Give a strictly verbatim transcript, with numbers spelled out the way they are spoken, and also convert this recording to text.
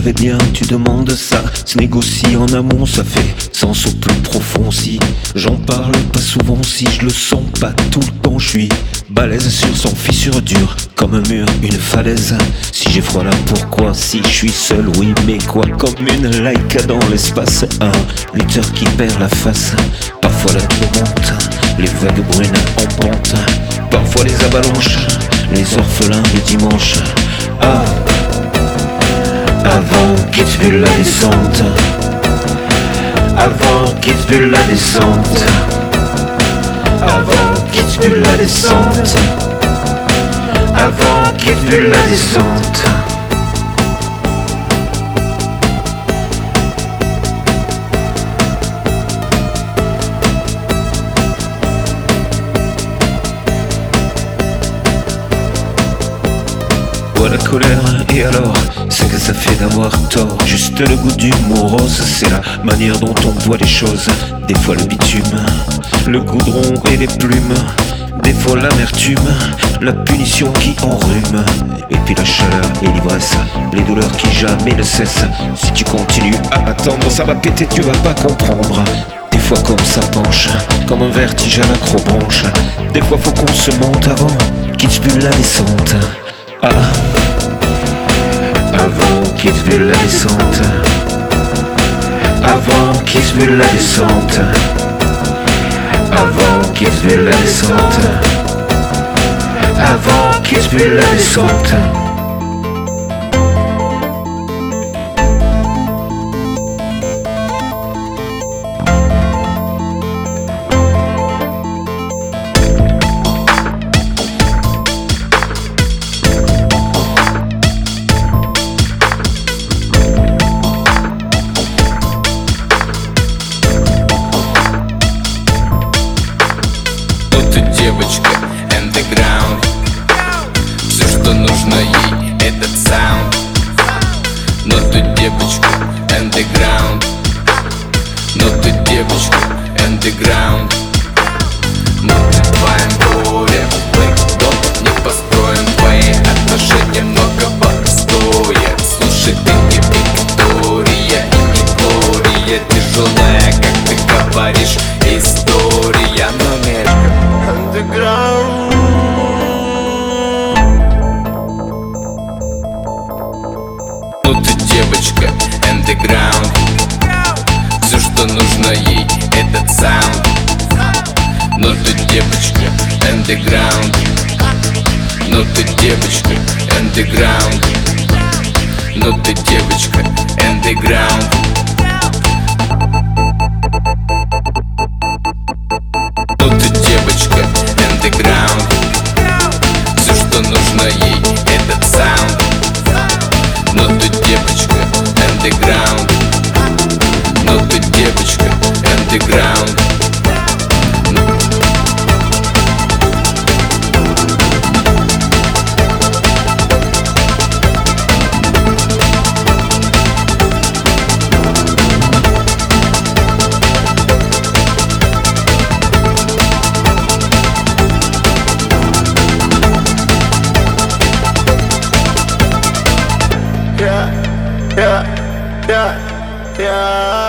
savais bien, tu demandes ça. Se négocie en amont, ça fait sens au plus profond. Si j'en parle pas souvent, si je le sens pas tout le temps, je suis balèze sur son fissure dure, comme un mur, une falaise. Si j'ai froid là, pourquoi? Si je suis seul, oui, mais quoi? Comme une Laika dans l'espace, un lutteur qui perd la face. Parfois la tourmente, les vagues brunes en pente. Parfois les avalanches, les orphelins le dimanche. Ah, avant quitte vu la descente. Avant quitte vu la descente. Avant quitte vu la descente. Avant quitte vu la descente. La colère, et alors, c'est que ça fait d'avoir tort. Juste le goût du mot rose, c'est la manière dont on voit les choses. Des fois le bitume, le goudron et les plumes. Des fois l'amertume, la punition qui enrhume. Et puis la chaleur et l'ivresse, les douleurs qui jamais ne cessent. Si tu continues à attendre, ça va péter, tu vas pas comprendre. Des fois comme ça penche, comme un vertige à l'acrobranche. Des fois faut qu'on se monte avant qu'il se bulle la descente. Ah, avant qu'il se bulle la descente. Avant qu'il se bulle la descente. Avant qu'il se bulle la descente. Avant qu'il se bulle la descente. Девочка, underground. Все, что нужно ей, этот саунд. Но ты девочка, underground. Но ты девочка, underground. Мы придбаем горе, мы дом не построим. Твои отношения многого стоят. Слушай, ты не Виктория и не Глория. Тяжелая, как ты говоришь, история. Но мешка underground. Ну ты девочка, underground. Все, что нужно ей, этот саунд. Но ты девочка, underground. Но ты девочка, underground. Но ты девочка, underground. Ну ты девочка, underground. Все, что нужно ей, этот саунд. Но ты девочка, underground. Но ты девочка, underground. Yeah, yeah, yeah, yeah.